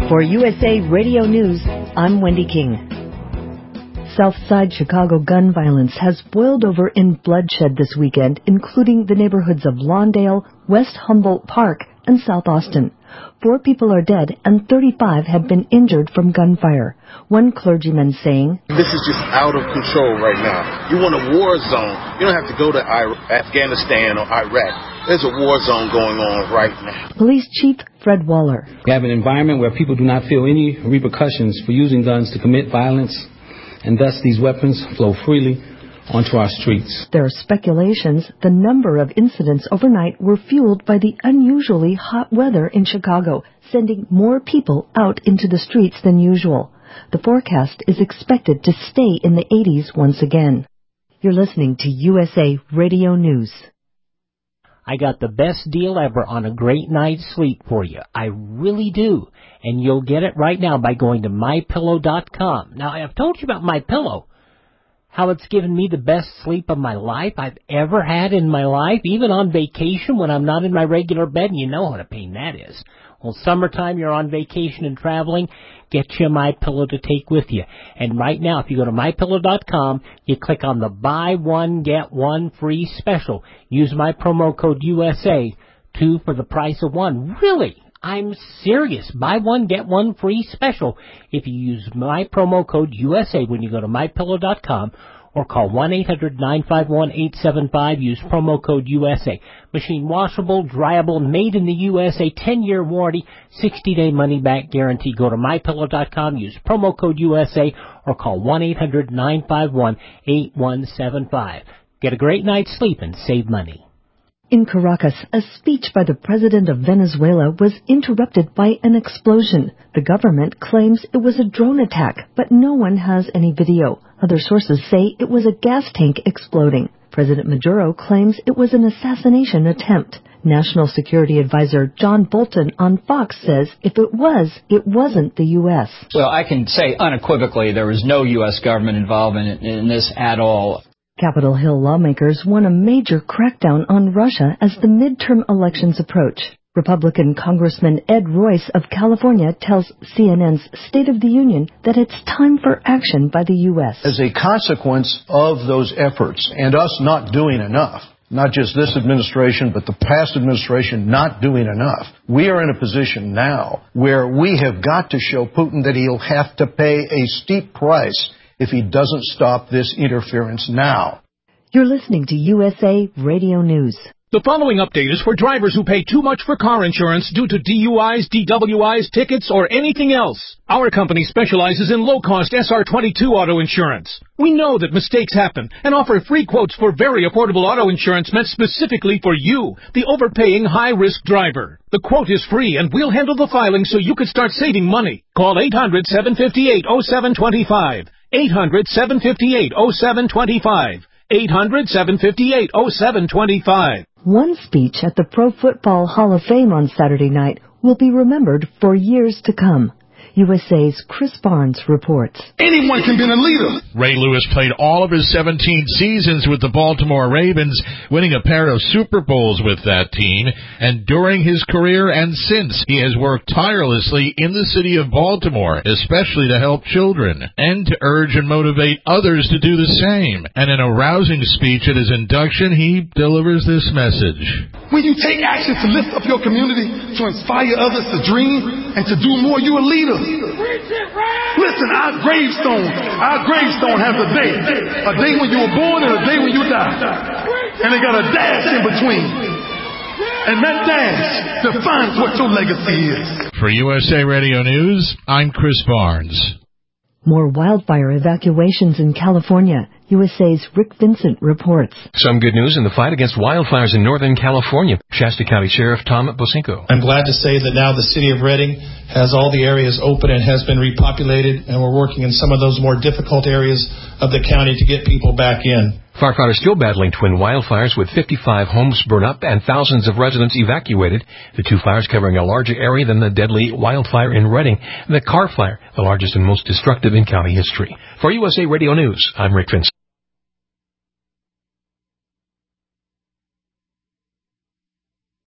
For USA Radio News, I'm Wendy King. Southside Chicago gun violence has boiled over in bloodshed this weekend, including the neighborhoods of Lawndale, West Humboldt Park, and South Austin. 4 people are dead and 35 have been injured from gunfire. One clergyman saying, "This is just out of control right now. You want a war zone. You don't have to go to Afghanistan or Iraq. There's a war zone going on right now." Police Chief Fred Waller. We have an environment where people do not feel any repercussions for using guns to commit violence, and thus these weapons flow freely onto our streets. There are speculations the number of incidents overnight were fueled by the unusually hot weather in Chicago, sending more people out into the streets than usual. The forecast is expected to stay in the 80s once again. You're listening to USA Radio News. I got the best deal ever on a great night's sleep for you. I really do. And you'll get it right now by going to MyPillow.com. Now, I've told you about MyPillow, how it's given me the best sleep of my life I've ever had in my life, even on vacation when I'm not in my regular bed, and you know what a pain that is. Well, summertime, you're on vacation and traveling, get you a MyPillow to take with you. And right now, if you go to MyPillow.com, you click on the buy one, get one free special. Use my promo code USA, 2 for the price of 1. Really? I'm serious. Buy one, get one free special if you use my promo code USA when you go to MyPillow.com or call 1-800-951-875. Use promo code USA. Machine washable, dryable, made in the USA, 10-year warranty, 60-day money-back guarantee. Go to MyPillow.com, use promo code USA, or call 1-800-951-8175. Get a great night's sleep and save money. In Caracas, a speech by the president of Venezuela was interrupted by an explosion. The government claims it was a drone attack, but no one has any video. Other sources say it was a gas tank exploding. President Maduro claims it was an assassination attempt. National Security Advisor John Bolton on Fox says if it was, it wasn't the U.S. Well, I can say unequivocally there was no U.S. government involvement in this at all. Capitol Hill lawmakers won a major crackdown on Russia as the midterm elections approach. Republican Congressman Ed Royce of California tells CNN's State of the Union that it's time for action by the U.S. As a consequence of those efforts and us not doing enough, not just this administration, but the past administration not doing enough, we are in a position now where we have got to show Putin that he'll have to pay a steep price if he doesn't stop this interference now. You're listening to USA Radio News. The following update is for drivers who pay too much for car insurance due to DUIs, DWIs, tickets, or anything else. Our company specializes in low-cost SR22 auto insurance. We know that mistakes happen and offer free quotes for very affordable auto insurance meant specifically for you, the overpaying high-risk driver. The quote is free, and we'll handle the filing so you can start saving money. Call 800-758-0725. 800-758-0725. 800-758-0725. One speech at the Pro Football Hall of Fame on Saturday night will be remembered for years to come. USA's Chris Barnes reports. Anyone can be a leader. Ray Lewis played all of his 17 seasons with the Baltimore Ravens, winning a pair of Super Bowls with that team. And during his career and since, he has worked tirelessly in the city of Baltimore, especially to help children, and to urge and motivate others to do the same. And in a rousing speech at his induction, he delivers this message. When you take action to lift up your community, to inspire others to dream, and to do more, you're a leader. Listen, our gravestone has a day when you were born and a day when you die. And they got a dash in between. And that dash defines what your legacy is. For USA Radio News, I'm Chris Barnes. More wildfire evacuations in California. USA's Rick Vincent reports. Some good news in the fight against wildfires in Northern California. Shasta County Sheriff Tom Bocinco. I'm glad to say that now the city of Redding has all the areas open and has been repopulated, and we're working in some of those more difficult areas of the county to get people back in. Firefighters still battling twin wildfires with 55 homes burned up and thousands of residents evacuated. The two fires covering a larger area than the deadly wildfire in Redding, the Carr Fire, the largest and most destructive in county history. For USA Radio News, I'm Rick Vincent.